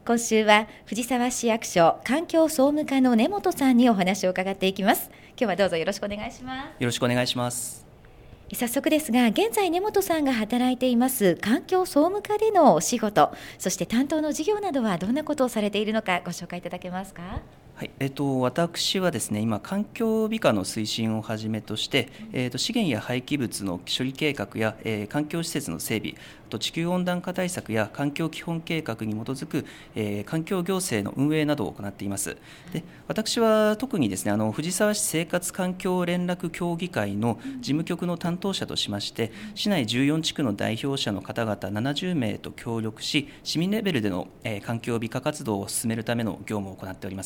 今週は藤沢市役所環境総務課の根本さんにお話を伺っていきます。今日はどうぞよろしくお願いします。 よろしくお願いします。 早速ですが、現在根本さんが働いています環境総務課でのお仕事、そして担当の事業などはどんなことをされているのかご紹介いただけますか。 はい、私はですね、今環境美化の推進をはじめとして、資源や廃棄物の処理計画や、環境施設の整備、あと地球温暖化対策や環境基本計画に基づく、環境行政の運営などを行っています。で、私は特にですね、藤沢市生活環境連絡協議会の事務局の担当者としまして、市内14地区の代表者の方々70名と協力し、市民レベルでの、環境美化活動を進めるための業務を行っております。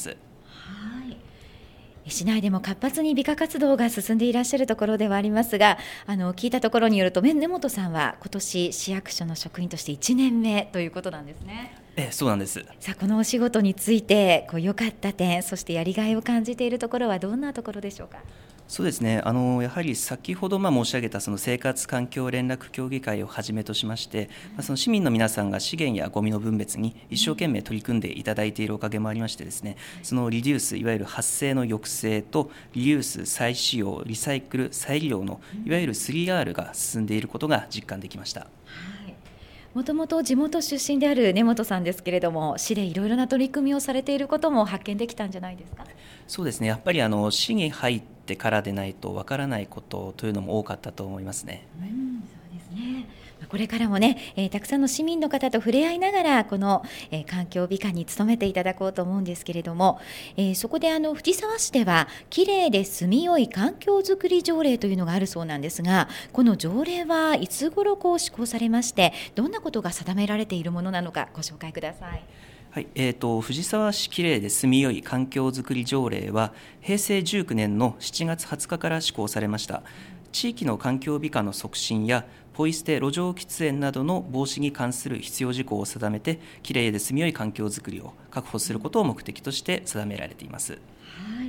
市内でも活発に美化活動が進んでいらっしゃるところではありますが、聞いたところによると根本さんは今年市役所の職員として1年目ということなんですね。 そうなんです。 さあ、このお仕事について良かった点、そしてやりがいを感じているところはどんなところでしょうか。 そうですね、やはり先ほど申し上げたその生活環境連絡協議会をはじめとしまして、その市民の皆さんが資源やゴミの分別に一生懸命取り組んでいただいているおかげもありましてですね、そのリデュース、いわゆる発生の抑制とリユース、再使用、リサイクル、再利用のいわゆる 3R が進んでいることが実感できました。 もともと地元出身である根本さんですけれども、市でいろいろな取り組みをされていることも発見できたんじゃないですか。 そうですね、やっぱり市に入ってからでないとわからないことというのも多かったと思いますね。 そうですね。これからもね、たくさんの市民の方と触れ合いながらこの、環境美化に努めていただこうと思うんですけれども、そこで藤沢市ではきれいで住みよい環境づくり条例というのがあるそうなんですが、この条例はいつ頃施行されまして、どんなことが定められているものなのかご紹介ください。 はい、藤沢市きれいで住みよい環境づくり条例は平成19年の7月20日から施行されました。地域の環境美化の促進やポイ捨て、路上喫煙などの防止に関する必要事項を定めて、きれいで住みよい環境づくりを確保することを目的として定められています。 はい、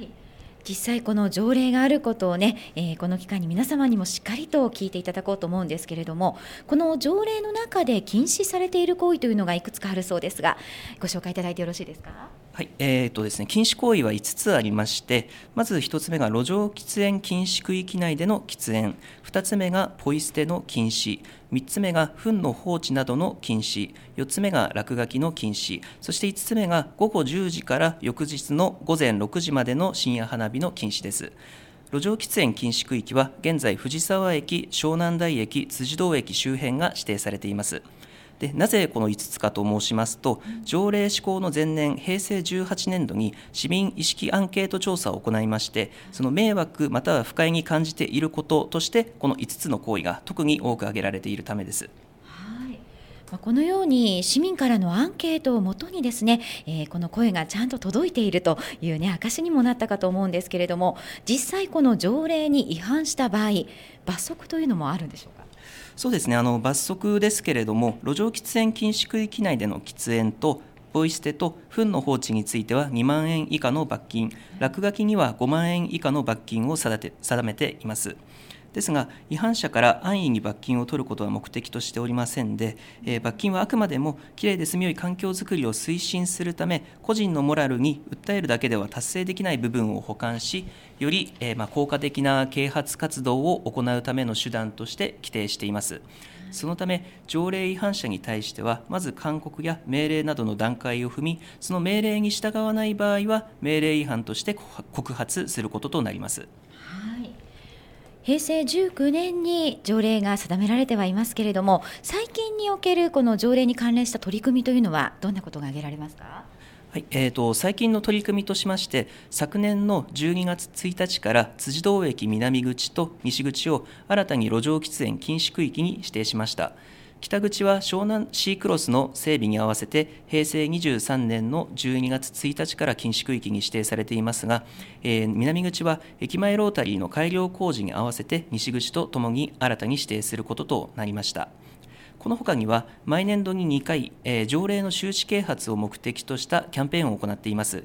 実際この条例があることをね、この機会に皆様にもしっかりと聞いていただこうと思うんですけれども、この条例の中で禁止されている行為というのがいくつかあるそうですが、ご紹介いただいてよろしいですか。 はい、ですね、禁止行為は5つありまして、まず1つ目が路上喫煙禁止区域内での喫煙、2つ目がポイ捨ての禁止、3つ目が糞の放置などの禁止、4つ目が落書きの禁止、そして5つ目が午後10時から翌日の午前6時までの深夜花火の禁止です。路上喫煙禁止区域は現在藤沢駅、湘南台駅、辻堂駅周辺が指定されています。で、なぜこの5つかと申しますと、条例施行の前年平成18年度に市民意識アンケート調査を行いまして、その迷惑または不快に感じていることとしてこの5つの行為が特に多く挙げられているためです。 このように市民からのアンケートをもとにですね、この声がちゃんと届いているというね、証にもなったかと思うんですけれども、実際この条例に違反した場合、罰則というのもあるんでしょうか。 そうですね、罰則ですけれども、路上喫煙禁止区域内での喫煙とポイ捨てと糞の放置については2万円以下の罰金、落書きには5万円以下の罰金を定めています。ですが、違反者から安易に罰金を取ることは目的としておりませんで、罰金はあくまでもきれいで住みよい環境づくりを推進するため、個人のモラルに訴えるだけでは達成できない部分を補完し、より、効果的な啓発活動を行うための手段として規定しています。そのため、条例違反者に対しては、まず勧告や命令などの段階を踏み、その命令に従わない場合は、命令違反として告発することとなります。 平成19年に条例が定められてはいますけれども、最近におけるこの条例に関連した取り組みというのはどんなことが挙げられますか。 はい、最近の取り組みとしまして、昨年の12月1日から辻堂駅南口と西口を新たに路上喫煙禁止区域に指定しました。北口は湘南シークロスの整備に合わせて平成23年の12月1日から禁止区域に指定されていますが、南口は駅前ロータリーの改良工事に合わせて西口とともに新たに指定することとなりました。この他には毎年度に2回、条例の周知啓発を目的としたキャンペーンを行っています。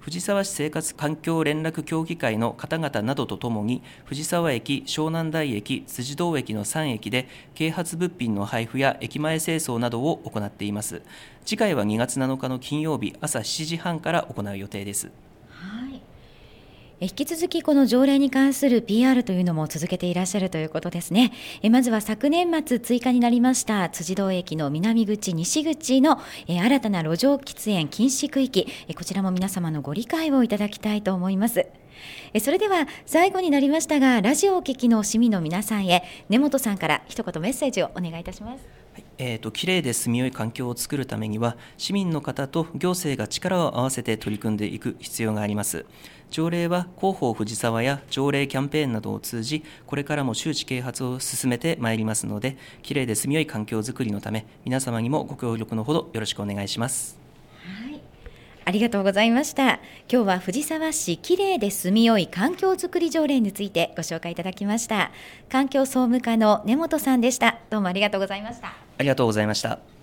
藤沢市生活環境連絡協議会の方々などとともに、藤沢駅、湘南台駅、辻堂駅の3駅で啓発物品の配布や駅前清掃などを行っています。次回は2月7日の金曜日朝7時半から行う予定です。 はい、引き続きこの条例に関する PR というのも続けていらっしゃるということですね。まずは昨年末追加になりました辻堂駅の南口西口の新たな路上喫煙禁止区域、こちらも皆様のご理解をいただきたいと思います。それでは最後になりましたが、ラジオをお聞きの市民の皆さんへ根本さんから一言メッセージをお願いいたします。 きれいで住みよい環境を作るためには、市民の方と行政が力を合わせて取り組んでいく必要があります。条例は広報藤沢や条例キャンペーンなどを通じ、これからも周知啓発を進めてまいりますので、きれいで住みよい環境づくりのため、皆様にもご協力のほどよろしくお願いします。 はい、ありがとうございました。今日は藤沢市きれいで住みよい環境づくり条例についてご紹介いただきました。環境総務課の根本さんでした。どうもありがとうございました。 ありがとうございました。